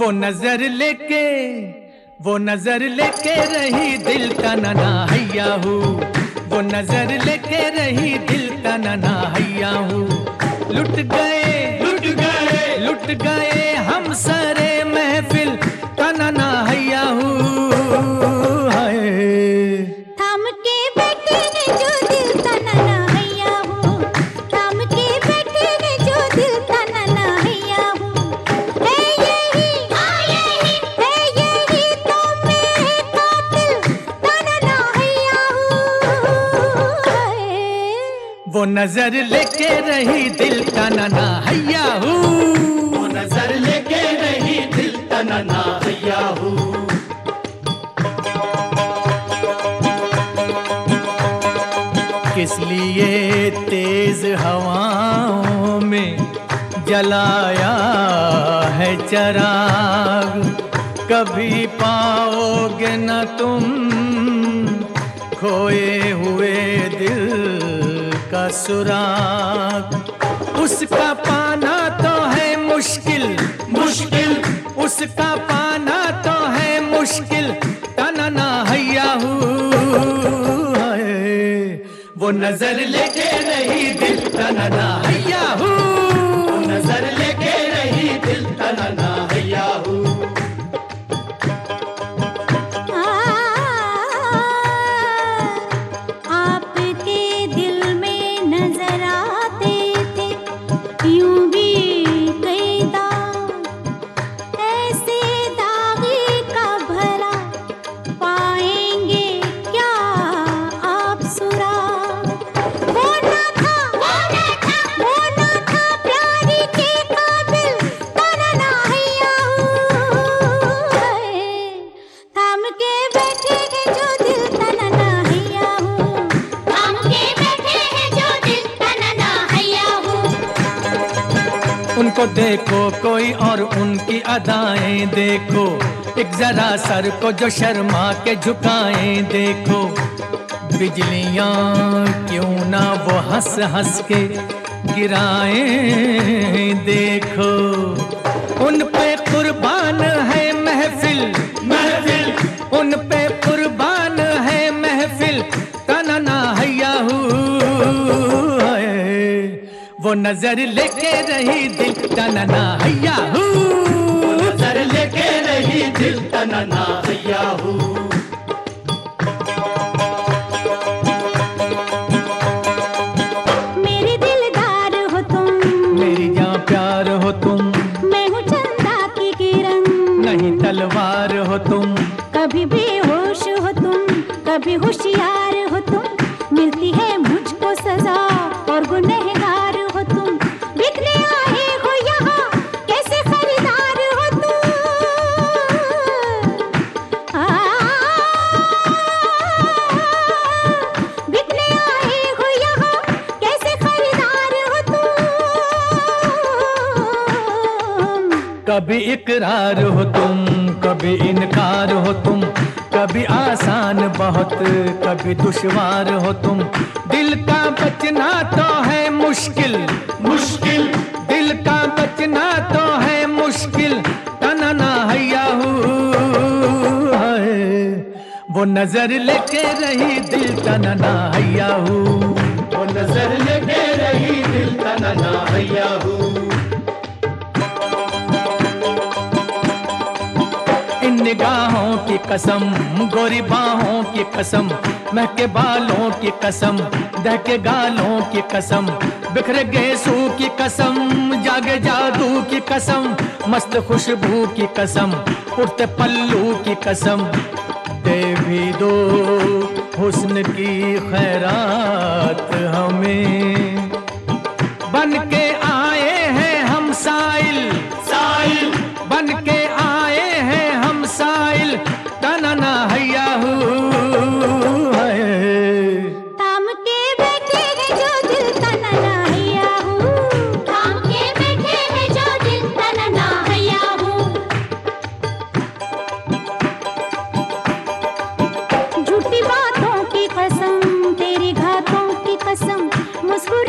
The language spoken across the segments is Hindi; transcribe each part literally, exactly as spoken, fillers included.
वो नजर लेके वो नजर लेके रही दिल का नना हैया हूँ, वो नजर लेके रही दिल का नना हैया हूँ। लुट गए लुट गए लुट गए हम सारे महफिल का नना हैया हूँ। थाम के बैठे ने जो दिल का नना हैया हूँ, थाम के बैठे ने जो दिल का नना हैया हूँ। है यही हाँ यही है यही तो मेरे कातिल का नना हैया हूँ। वो नजर लेके रही दिल का नना हैया हूँ, वो नजर लेके रही दिल का नना हैया हूँ। किस लिए तेज हवाओं में जलाया है चराग, कभी पाओगे न तुम खोए हुए दिल का सुराग। उसका पाना तो है मुश्किल मुश्किल उसका पाना तो है मुश्किल तनना हैया हूँ। वो नजर लेके रही दिल तनना हैया हूँ, वो नजर लेके रही दिल का नना हैया हूँ। आपके दिल में नजर आते थे यूं भी कई दाग, ऐसे दागी का भला पाएंगे क्या आप सुराग। वो ना था वो ना था वो ना था प्यारी के काबिल तनना हैया हूँ। थाम के बैठे हैं जो दिल तनना हैया हूँ, थाम के बैठे हैं जो दिल तनना हैया हूँ। उनको देखो कोई और उनकी अदाएं देखो, एक जरा सर को जो शर्मा के झुकाएं देखो। बिजलियां क्यों ना वो हंस हंस के गिराएं देखो। उन पे कुर्बान है महफिल महफिल उन पे कुर्बान है महफिल तनना हैया हूँ। वो नजर लेके रही दिल तनना हैया हूँ, वो नजर लेके रही दिल का नना हैया हूँ। मेरे दिलदार हो तुम, मेरी जान प्यार हो तुम, मैं हूँ चंदा की किरण। नहीं तलवार हो तुम, कभी बेहोश हो तुम, कभी होशियार हो तुम। मिलती है मुझको सजा और गुनहगार हो तुम। बिकने आए हो यहाँ कैसे खरीदार हो तुम। आ, बिकने आए हो यहाँ कैसे खरीदार हो तुम। कभी इकरार हो तुम, कभी इनकार हो तुम, कभी आसान बहुत कभी दुश्वार हो तुम। दिल का बचना तो है मुश्किल मुश्किल दिल का बचना तो है मुश्किल तनना हैया हूँ। वो नजर लेके रही दिल तनना हैया हूँ, वो नजर लेके रही दिल का नना हैया हूँ। इन निगाहों की कसम, गोरी बाहों की कसम, महके बालों की कसम, दहके गालों की कसम, बिखरे गेसू की कसम, जागे जादू की कसम, मस्त खुशबू की कसम, उड़ते पल्लू की कसम। दे भी दो हुस्न की खैरात हमें, बन के आए हैं हम साइल साइल बन के आए हैं हम साइल तनना हैया हूँ। थाम के बैठे हैं जो दिल तनना हैया हूँ, थाम के बैठे हैं जो दिल तनना हैया हूँ। झूठी बातों की कसम, तेरी घातों की कसम, मुस्कुरा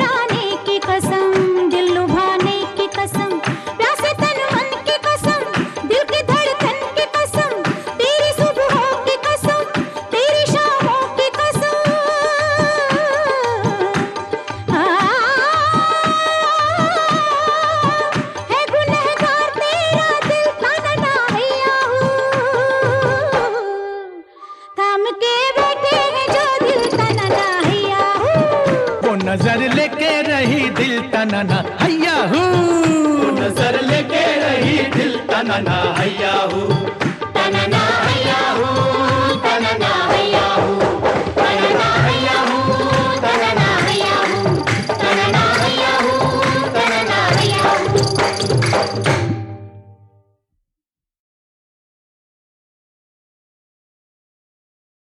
थाम के बैठे हैं जो दिल तनना हैया हूँ। वो नजर लेके रही दिल तनना हैया हूँ। नजर लेके रही दिल तनना हैया हूँ।